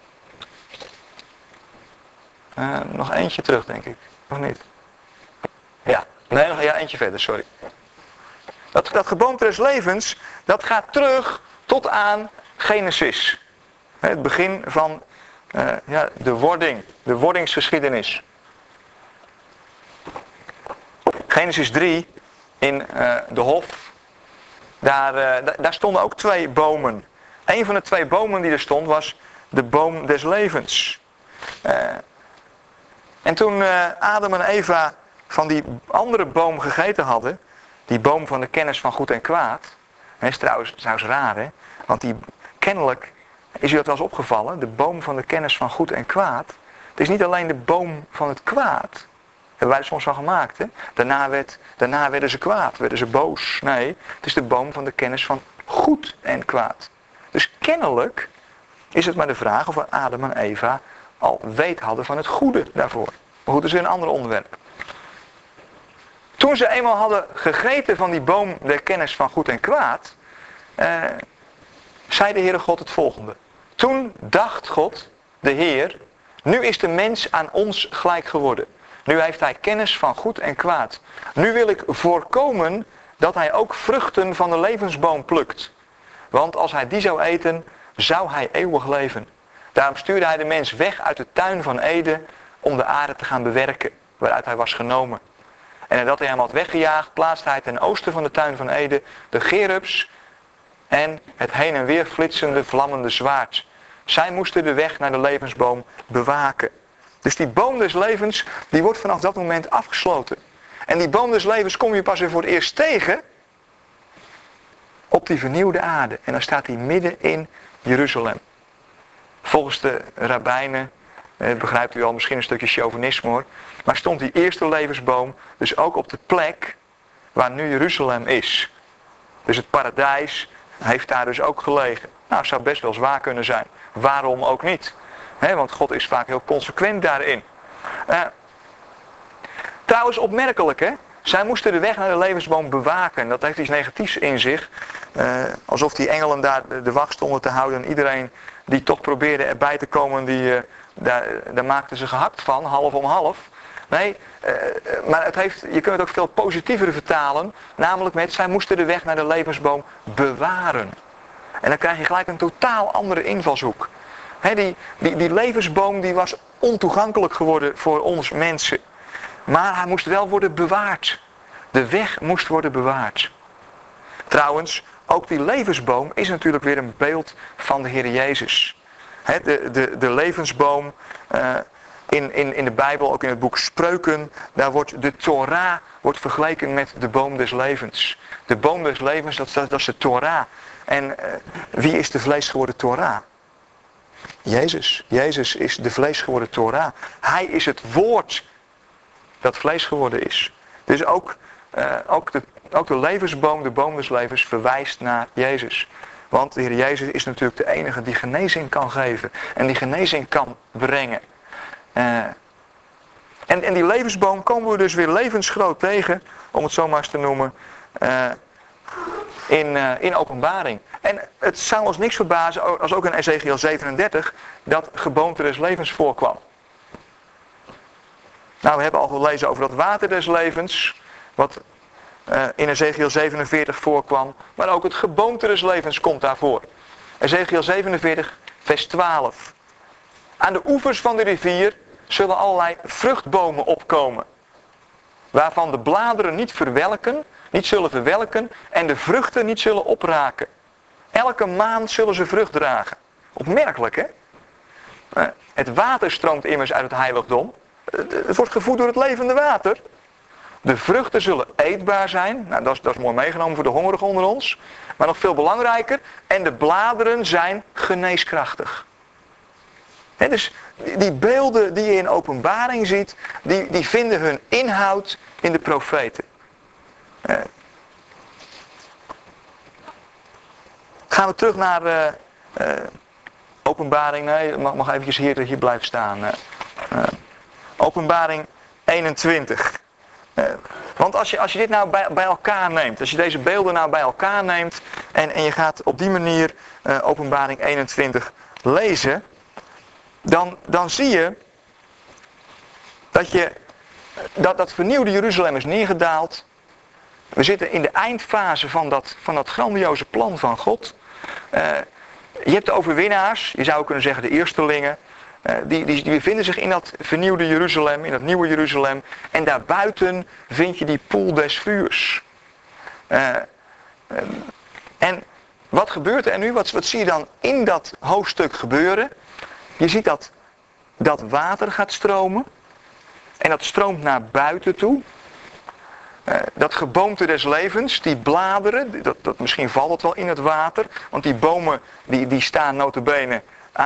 Nog eentje terug, denk ik. Of niet? Ja, nee, eentje verder, sorry. Dat geboomte des levens, dat gaat terug tot aan Genesis. Het begin van de wordingsgeschiedenis. Genesis 3, in de hof, daar stonden ook 2 bomen. Een van de 2 bomen die er stond was de boom des levens. En toen Adam en Eva van die andere boom gegeten hadden, die boom van de kennis van goed en kwaad, dat is trouwens raar, hè? Want kennelijk is u dat wel eens opgevallen, de boom van de kennis van goed en kwaad. Het is niet alleen de boom van het kwaad. Hebben wij er soms van gemaakt, hè? Daarna werden ze kwaad, werden ze boos. Nee, het is de boom van de kennis van goed en kwaad. Dus kennelijk is het maar de vraag of Adam en Eva al weet hadden van het goede daarvoor. Maar goed, dat is een ander onderwerp. Toen ze eenmaal hadden gegeten van die boom der kennis van goed en kwaad, zei de Heere God het volgende. Toen dacht God, de Heer, nu is de mens aan ons gelijk geworden. Nu heeft hij kennis van goed en kwaad. Nu wil ik voorkomen dat hij ook vruchten van de levensboom plukt. Want als hij die zou eten, zou hij eeuwig leven. Daarom stuurde hij de mens weg uit de tuin van Eden om de aarde te gaan bewerken, waaruit hij was genomen. En nadat hij hem had weggejaagd, plaatste hij ten oosten van de tuin van Eden de gerubs en het heen en weer flitsende, vlammende zwaard. Zij moesten de weg naar de levensboom bewaken. Dus die boom des levens, die wordt vanaf dat moment afgesloten. En die boom des levens kom je pas weer voor het eerst tegen op die vernieuwde aarde. En dan staat hij midden in Jeruzalem. Volgens de rabbijnen, begrijpt u al, misschien een stukje chauvinisme hoor, maar stond die eerste levensboom dus ook op de plek waar nu Jeruzalem is. Dus het paradijs heeft daar dus ook gelegen. Nou, zou best wel zwaar kunnen zijn. Waarom ook niet? Want God is vaak heel consequent daarin. Trouwens opmerkelijk, hè? Zij moesten de weg naar de levensboom bewaken. Dat heeft iets negatiefs in zich. Alsof die engelen daar de wacht stonden te houden. En iedereen die toch probeerde erbij te komen, daar maakten ze gehakt van, half om half. Nee, maar je kunt het ook veel positiever vertalen. Namelijk met, zij moesten de weg naar de levensboom bewaren. En dan krijg je gelijk een totaal andere invalshoek. Die levensboom die was ontoegankelijk geworden voor ons mensen. Maar hij moest wel worden bewaard. De weg moest worden bewaard. Trouwens, ook die levensboom is natuurlijk weer een beeld van de Heer Jezus. De levensboom in de Bijbel, ook in het boek Spreuken, daar wordt de Torah vergeleken met de boom des levens. De boom des levens, dat is de Torah. En wie is de vleesgeworden Torah? Jezus. Jezus is de vleesgeworden Torah. Hij is het woord dat vlees geworden is. Dus ook de levensboom, de boom des levens, verwijst naar Jezus. Want de Heer Jezus is natuurlijk de enige die genezing kan geven. En die genezing kan brengen. En die levensboom komen we dus weer levensgroot tegen, om het zo maar eens te noemen, in Openbaring. En het zou ons niks verbazen, als ook in Ezekiel 37, dat geboomte des levens voorkwam. Nou, we hebben al gelezen over dat water des levens, wat in Ezekiel 47 voorkwam. Maar ook het geboomte des levens komt daarvoor. Ezekiel 47, vers 12. Aan de oevers van de rivier zullen allerlei vruchtbomen opkomen, waarvan de bladeren niet zullen verwelken en de vruchten niet zullen opraken. Elke maand zullen ze vrucht dragen. Opmerkelijk, hè? Het water stroomt immers uit het heiligdom. Het wordt gevoed door het levende water. De vruchten zullen eetbaar zijn. Nou, dat is mooi meegenomen voor de hongerigen onder ons. Maar nog veel belangrijker. En de bladeren zijn geneeskrachtig. Dus die beelden die je in Openbaring ziet, die vinden hun inhoud in de profeten. Gaan we terug naar Openbaring. Nee, mag eventjes hier blijven staan. Openbaring 21. Want als je dit nou bij elkaar neemt, als je deze beelden nou bij elkaar neemt en je gaat op die manier Openbaring 21 lezen, dan zie je dat vernieuwde Jeruzalem is neergedaald. We zitten in de eindfase van dat grandioze plan van God. Je hebt de overwinnaars, je zou kunnen zeggen de eerstelingen. Die bevinden zich in dat vernieuwde Jeruzalem, in dat nieuwe Jeruzalem. En daarbuiten vind je die poel des vuurs. En wat gebeurt er nu? Wat zie je dan in dat hoofdstuk gebeuren? Je ziet dat water gaat stromen. En dat stroomt naar buiten toe. Dat geboomte des levens, die bladeren, misschien valt het wel in het water. Want die bomen die staan nota bene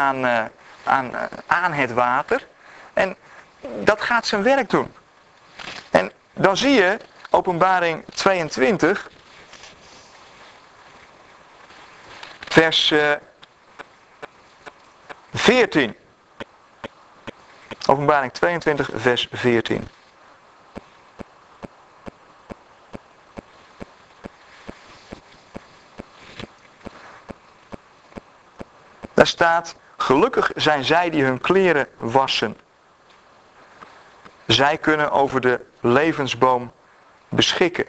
aan het water. En dat gaat zijn werk doen. En dan zie je, Openbaring 22, vers 14. Openbaring 22, vers 14. Daar staat, gelukkig zijn zij die hun kleren wassen. Zij kunnen over de levensboom beschikken.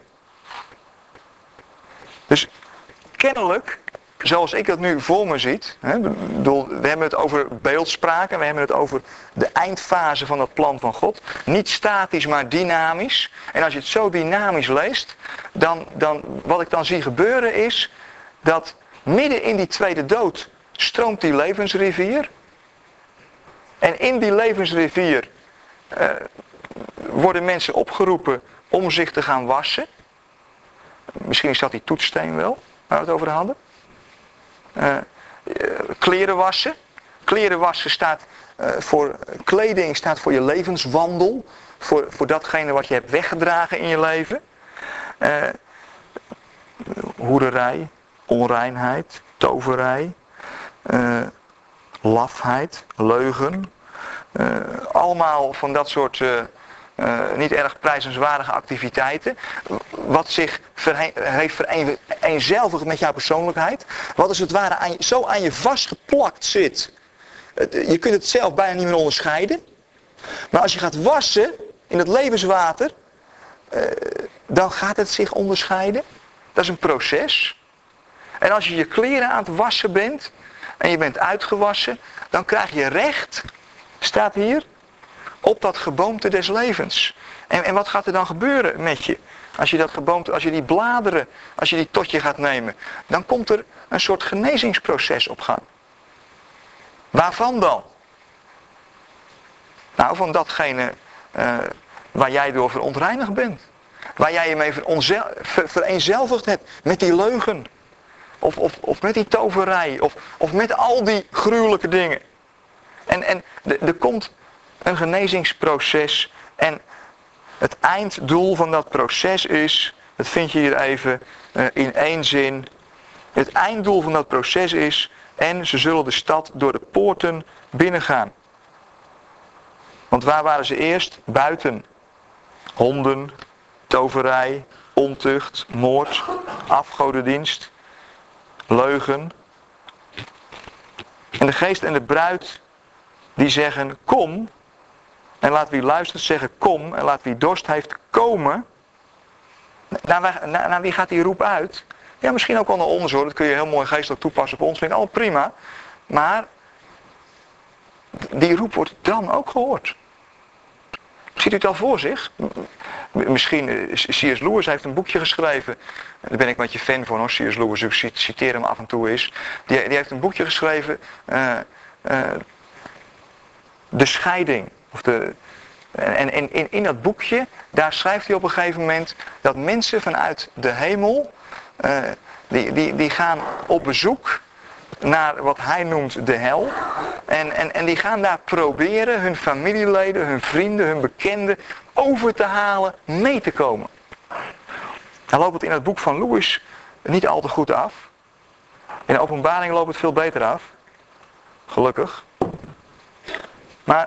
Dus kennelijk, zoals ik dat nu voor me ziet, we hebben het over beeldspraak en we hebben het over de eindfase van het plan van God. Niet statisch, maar dynamisch. En als je het zo dynamisch leest, dan wat ik dan zie gebeuren is dat midden in die tweede dood stroomt die levensrivier. En in die levensrivier worden mensen opgeroepen om zich te gaan wassen. Misschien is dat die toetssteen wel, waar we het over hadden. Kleren wassen. Kleren wassen staat voor kleding, staat voor je levenswandel. Voor datgene wat je hebt weggedragen in je leven. Hoererij, onreinheid, toverij. Lafheid, leugen. Allemaal van dat soort niet erg prijzenswaardige activiteiten. Wat zich heeft vereenzelvigd met jouw persoonlijkheid. Wat als het ware zo aan je vastgeplakt zit. Je kunt het zelf bijna niet meer onderscheiden. Maar als je gaat wassen in het levenswater, dan gaat het zich onderscheiden. Dat is een proces. En als je je kleren aan het wassen bent en je bent uitgewassen, dan krijg je recht, staat hier, op dat geboomte des levens. En wat gaat er dan gebeuren met je? Als je dat geboomte, als je die bladeren, als je die tot je gaat nemen, dan komt er een soort genezingsproces op gang. Waarvan dan? Nou, van datgene waar jij door verontreinigd bent. Waar jij je mee vereenzelvigd hebt met die leugen. Of met die toverij. Of met al die gruwelijke dingen. En er komt een genezingsproces. En het einddoel van dat proces is, dat vind je hier even in één zin. Het einddoel van dat proces is, en ze zullen de stad door de poorten binnengaan. Want waar waren ze eerst? Buiten. Honden, toverij, ontucht, moord, afgodendienst, leugen. En de geest en de bruid die zeggen kom. En laat wie luistert zeggen kom. En laat wie dorst heeft komen. Naar wie gaat die roep uit? Ja, misschien ook wel naar ons hoor. Dat kun je heel mooi geestelijk toepassen op ons. Vind ik allemaal prima. Maar die roep wordt dan ook gehoord. Ziet u het al voor zich? Misschien, C.S. Lewis heeft een boekje geschreven. Daar ben ik een beetje fan van hoor, C.S. Lewis. Ik citeer hem af en toe eens. Die heeft een boekje geschreven. De scheiding. En in dat boekje, daar schrijft hij op een gegeven moment dat mensen vanuit de hemel, die gaan op bezoek naar wat hij noemt de hel. En die gaan daar proberen hun familieleden, hun vrienden, hun bekenden over te halen mee te komen. Dan loopt het in het boek van Lewis niet al te goed af. In de Openbaring loopt het veel beter af. Gelukkig. Maar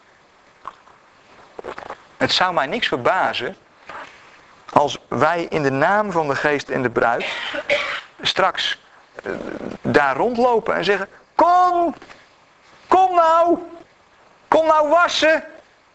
het zou mij niks verbazen als wij in de naam van de geest en de bruid straks daar rondlopen en zeggen, kom nou wassen.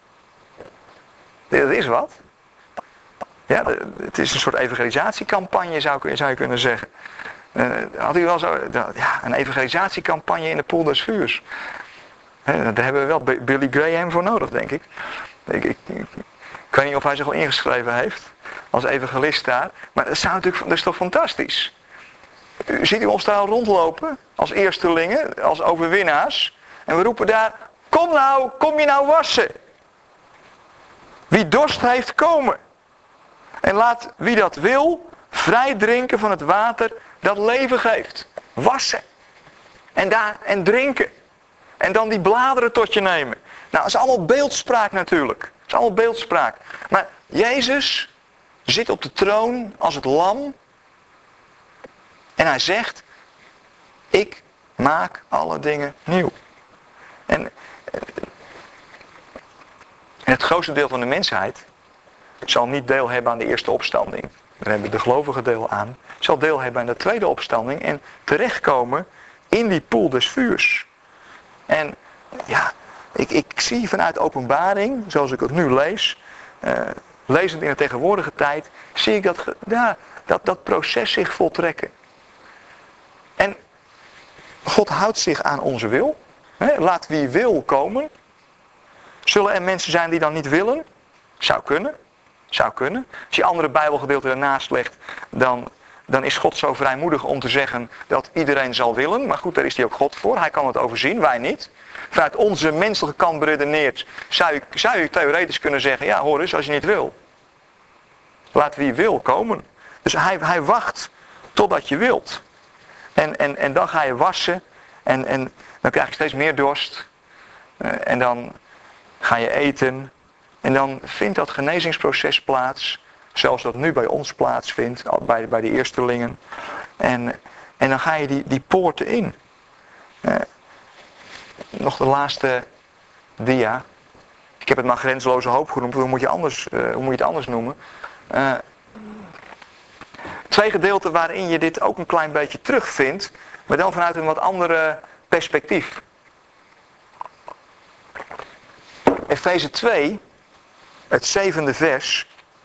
Dat is wat. Ja, het is een soort evangelisatiecampagne zou je kunnen zeggen. Had u wel zo, een evangelisatiecampagne in de poel des vuurs. Daar hebben we wel Billy Graham voor nodig, denk ik. Ik weet niet of hij zich al ingeschreven heeft. Als evangelist daar. Maar dat is toch fantastisch. Ziet u ons daar al rondlopen? Als eerstelingen, als overwinnaars. En we roepen daar, kom je nou wassen. Wie dorst heeft, komen. En laat wie dat wil, vrij drinken van het water dat leven geeft. Wassen. En drinken. En dan die bladeren tot je nemen. Nou, dat is allemaal beeldspraak natuurlijk. Dat is allemaal beeldspraak. Maar Jezus zit op de troon als het lam. En hij zegt, ik maak alle dingen nieuw. En het grootste deel van de mensheid zal niet deel hebben aan de eerste opstanding. Daar hebben de gelovigen deel aan. Zal deel hebben aan de tweede opstanding en terechtkomen in die poel des vuurs. En ja, ik zie vanuit Openbaring, zoals ik het nu lees, lezend in de tegenwoordige tijd, zie ik dat proces zich voltrekken. En God houdt zich aan onze wil. Laat wie wil komen. Zullen er mensen zijn die dan niet willen? Zou kunnen. Als je andere Bijbelgedeelten ernaast legt, dan is God zo vrijmoedig om te zeggen dat iedereen zal willen. Maar goed, daar is hij ook God voor. Hij kan het overzien, wij niet. Vanuit onze menselijke kant beredeneerd zou je theoretisch kunnen zeggen, ja hoor eens, als je niet wil. Laat wie wil komen. Dus hij wacht totdat je wilt. En dan ga je wassen. En dan krijg je steeds meer dorst. En dan ga je eten. En dan vindt dat genezingsproces plaats. Zoals dat nu bij ons plaatsvindt. Bij de eerstelingen. En dan ga je die poorten in. Nog de laatste dia. Ik heb het maar grenzeloze hoop genoemd. Hoe moet je het anders noemen? Twee gedeelten waarin je dit ook een klein beetje terugvindt. Maar dan vanuit een wat andere perspectief. Efeze 2, het 7e vers.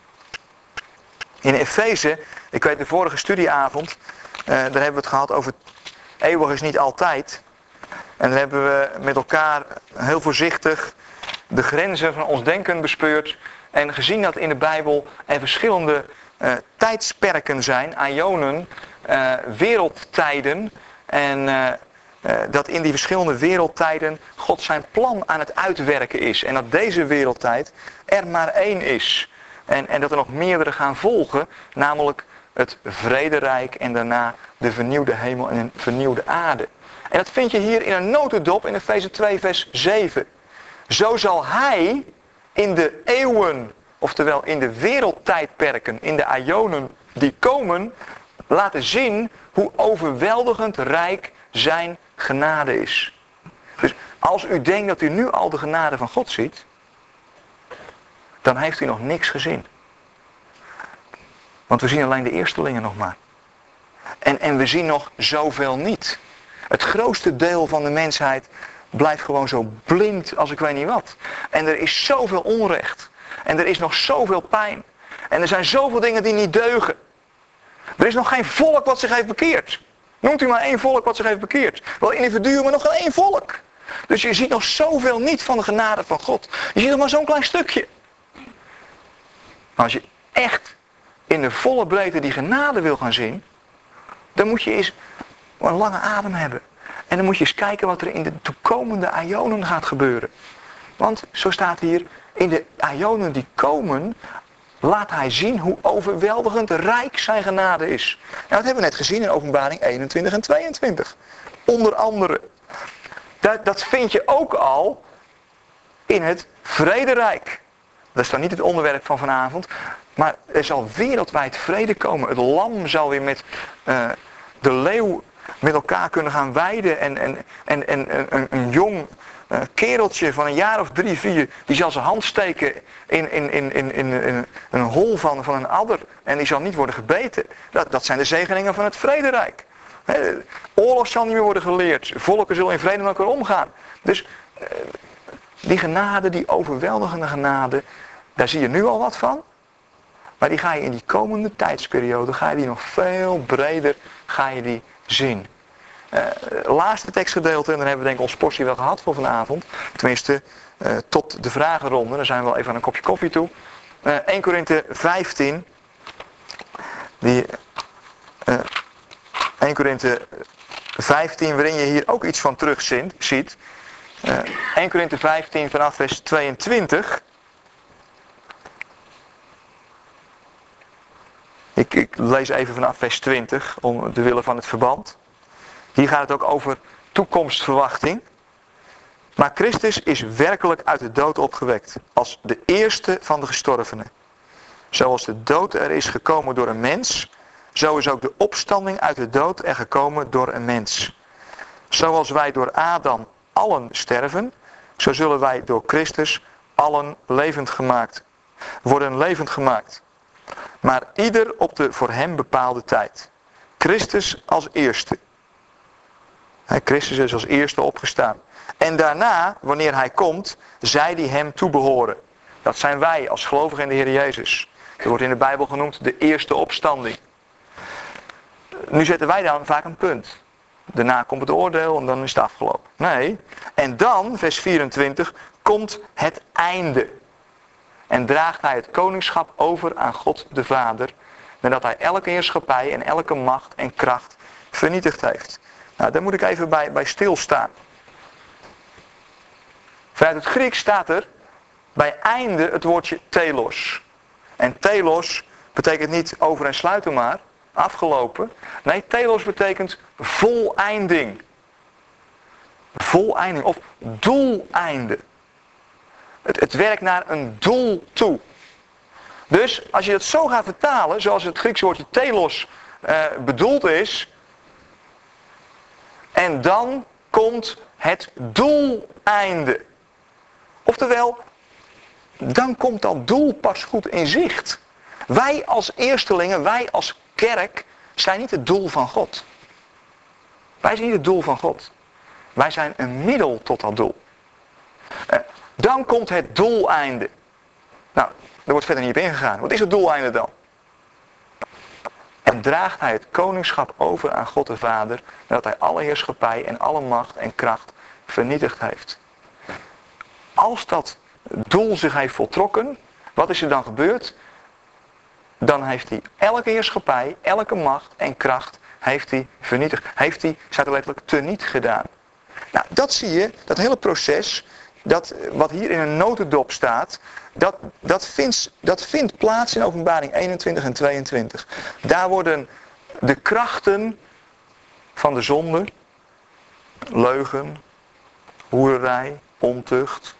In Efeze, ik weet de vorige studieavond, daar hebben we het gehad over eeuwig is niet altijd. En dan hebben we met elkaar heel voorzichtig de grenzen van ons denken bespeurd. En gezien dat in de Bijbel er verschillende tijdsperken zijn, aionen, wereldtijden. En dat in die verschillende wereldtijden God zijn plan aan het uitwerken is. En dat deze wereldtijd er maar één is. En dat er nog meerdere gaan volgen, namelijk het vrederijk en daarna de vernieuwde hemel en een vernieuwde aarde. En dat vind je hier in een notendop in Efeze 2 vers 7. Zo zal hij in de eeuwen, oftewel in de wereldtijdperken, in de aionen die komen, laten zien hoe overweldigend rijk zijn genade is. Dus als u denkt dat u nu al de genade van God ziet, dan heeft u nog niks gezien. Want we zien alleen de eerstelingen nog maar. En we zien nog zoveel niet. Het grootste deel van de mensheid blijft gewoon zo blind als ik weet niet wat. En er is zoveel onrecht. En er is nog zoveel pijn. En er zijn zoveel dingen die niet deugen. Er is nog geen volk wat zich heeft bekeerd. Noemt u maar één volk wat zich heeft bekeerd. Wel individuen, maar nog geen één volk. Dus je ziet nog zoveel niet van de genade van God. Je ziet nog maar zo'n klein stukje. Maar als je echt in de volle breedte die genade wil gaan zien, dan moet je eens een lange adem hebben. En dan moet je eens kijken wat er in de toekomende aionen gaat gebeuren. Want, zo staat hier, in de aionen die komen, laat hij zien hoe overweldigend rijk zijn genade is. En dat hebben we net gezien in Openbaring 21 en 22. Onder andere. Dat vind je ook al in het vrederijk. Dat is dan niet het onderwerp van vanavond. Maar er zal wereldwijd vrede komen. Het lam zal weer met de leeuw met elkaar kunnen gaan weiden. En een jong kereltje van een jaar of 3, 4, die zal zijn hand steken in een hol van een adder. En die zal niet worden gebeten. Dat zijn de zegeningen van het vrederijk. Oorlog zal niet meer worden geleerd. Volken zullen in vrede met elkaar omgaan. Dus die genade, die overweldigende genade, daar zie je nu al wat van. Maar die ga je in die komende tijdsperiode, ga je die nog veel breder zien. Laatste tekstgedeelte, en dan hebben we denk ik ons portie wel gehad voor vanavond. Tenminste, tot de vragenronde. Dan zijn we wel even aan een kopje koffie toe. 1 Korinthe 15. 1 Korinthe 15, waarin je hier ook iets van terug ziet. 1 Korinthe 15 vanaf vers 22. Ik lees even vanaf vers 20, om de wille van het verband. Hier gaat het ook over toekomstverwachting. Maar Christus is werkelijk uit de dood opgewekt, als de eerste van de gestorvenen. Zoals de dood er is gekomen door een mens, zo is ook de opstanding uit de dood er gekomen door een mens. Zoals wij door Adam allen sterven, zo zullen wij door Christus allen worden levend gemaakt. Maar ieder op de voor hem bepaalde tijd. Christus als eerste. Christus is als eerste opgestaan. En daarna, wanneer hij komt, zij die hem toebehoren. Dat zijn wij als gelovigen in de Heer Jezus. Dat wordt in de Bijbel genoemd de eerste opstanding. Nu zetten wij dan vaak een punt. Daarna komt het oordeel en dan is het afgelopen. Nee. En dan, vers 24, komt het einde. En draagt hij het koningschap over aan God de Vader. Nadat hij elke heerschappij en elke macht en kracht vernietigd heeft. Nou, daar moet ik even bij stilstaan. Vanuit het Grieks staat er bij einde het woordje telos. En telos betekent niet over en sluiten maar, afgelopen. Nee, telos betekent voleinding. Voleinding of doeleinde. Het werkt naar een doel toe. Dus als je het zo gaat vertalen, zoals het Griekse woordje telos bedoeld is. En dan komt het doeleinde. Oftewel, dan komt dat doel pas goed in zicht. Wij als eerstelingen, wij als kerk, zijn niet het doel van God. Wij zijn niet het doel van God. Wij zijn een middel tot dat doel. Dan komt het doeleinde. Nou, daar wordt verder niet op ingegaan. Wat is het doeleinde dan? En draagt hij het koningschap over aan God de Vader, nadat hij alle heerschappij en alle macht en kracht vernietigd heeft. Als dat doel zich heeft voltrokken, wat is er dan gebeurd? Dan heeft hij elke heerschappij, elke macht en kracht heeft hij vernietigd. Heeft hij, staat er letterlijk, teniet gedaan. Nou, dat zie je, dat hele proces, wat hier in een notendop staat, dat vindt plaats in Openbaring 21 en 22. Daar worden de krachten van de zonde, leugen, hoererij, ontucht,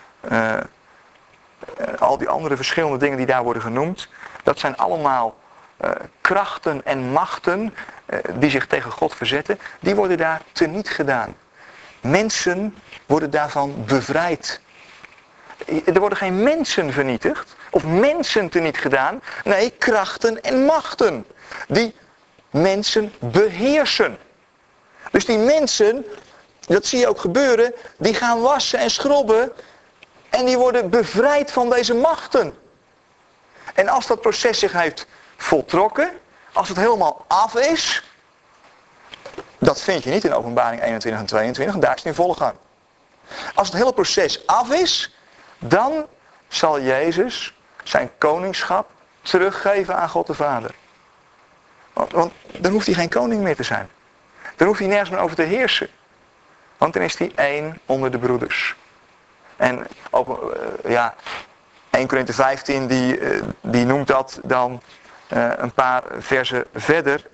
al die andere verschillende dingen die daar worden genoemd, dat zijn allemaal krachten en machten die zich tegen God verzetten, die worden daar teniet gedaan. Mensen worden daarvan bevrijd. Er worden geen mensen vernietigd of mensen teniet gedaan. Nee, krachten en machten die mensen beheersen. Dus die mensen, dat zie je ook gebeuren, die gaan wassen en schrobben en die worden bevrijd van deze machten. En als dat proces zich heeft voltrokken, als het helemaal af is, dat vind je niet in Openbaring 21 en 22, daar is het in volle gang. Als het hele proces af is, dan zal Jezus zijn koningschap teruggeven aan God de Vader. Want dan hoeft hij geen koning meer te zijn. Dan hoeft hij nergens meer over te heersen. Want dan is hij één onder de broeders. En 1 Korinthe 15 die noemt dat dan een paar versen verder.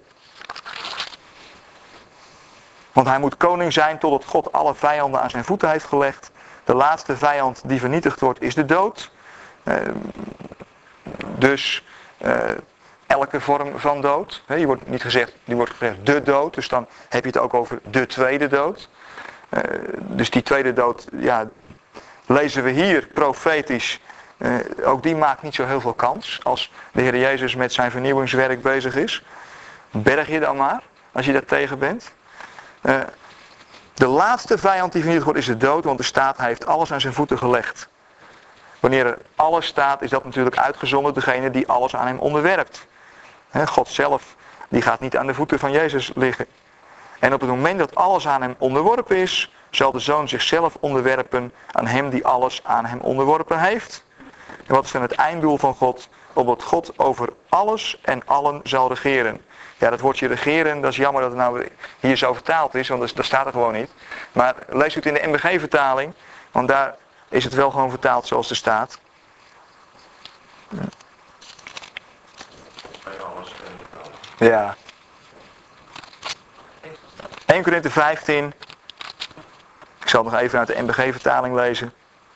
Want hij moet koning zijn totdat God alle vijanden aan zijn voeten heeft gelegd. De laatste vijand die vernietigd wordt is de dood. Dus elke vorm van dood. Die wordt gezegd de dood. Dus dan heb je het ook over de tweede dood. Dus die tweede dood, ja, lezen we hier profetisch. Ook die maakt niet zo heel veel kans. Als de Heer Jezus met zijn vernieuwingswerk bezig is. Berg je dan maar, als je daar tegen bent. De laatste vijand die vernietigd wordt is de dood, want de staat hij heeft alles aan zijn voeten gelegd. Wanneer er alles staat, is dat natuurlijk uitgezonderd degene die alles aan hem onderwerpt. God zelf, die gaat niet aan de voeten van Jezus liggen. En op het moment dat alles aan hem onderworpen is, zal de Zoon zichzelf onderwerpen aan hem die alles aan hem onderworpen heeft. En wat is dan het einddoel van God? Opdat God over alles en allen zal regeren. Ja, dat woordje regeren, dat is jammer dat het nou hier zo vertaald is, want dat staat er gewoon niet. Maar lees het in de MBG-vertaling, want daar is het wel gewoon vertaald zoals er staat. Ja. 1 Korinthe 15. Ik zal nog even uit de MBG-vertaling lezen.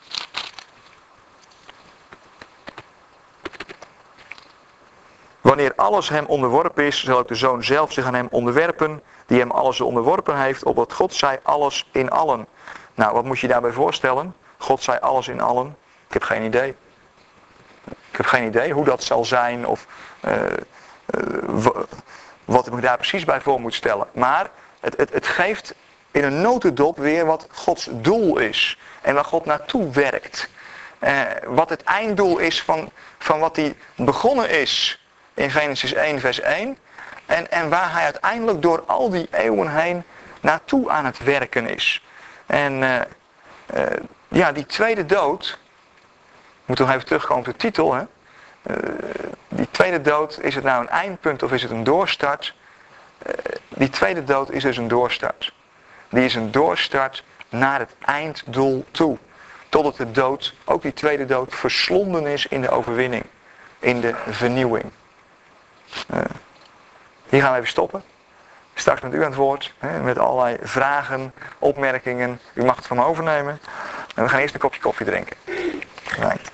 Wanneer alles hem onderworpen is, zal ook de Zoon zelf zich aan hem onderwerpen, die hem alles onderworpen heeft, opdat God zij alles in allen. Nou, wat moet je daarbij voorstellen? God zij alles in allen? Ik heb geen idee. Ik heb geen idee hoe dat zal zijn of wat ik me daar precies bij voor moet stellen. Maar het geeft in een notendop weer wat Gods doel is. En waar God naartoe werkt. Wat het einddoel is van wat hij begonnen is in Genesis 1 vers 1. En waar hij uiteindelijk door al die eeuwen heen naartoe aan het werken is. En die tweede dood. Ik moet nog even terugkomen op de titel. Hè? Die tweede dood, is het nou een eindpunt of is het een doorstart? Die tweede dood is dus een doorstart. Die is een doorstart naar het einddoel toe. Totdat de dood, ook die tweede dood, verslonden is in de overwinning. In de vernieuwing. Hier gaan we even stoppen. Straks met u aan het woord. Met allerlei vragen, opmerkingen. U mag het van me overnemen. En we gaan eerst een kopje koffie drinken. Right.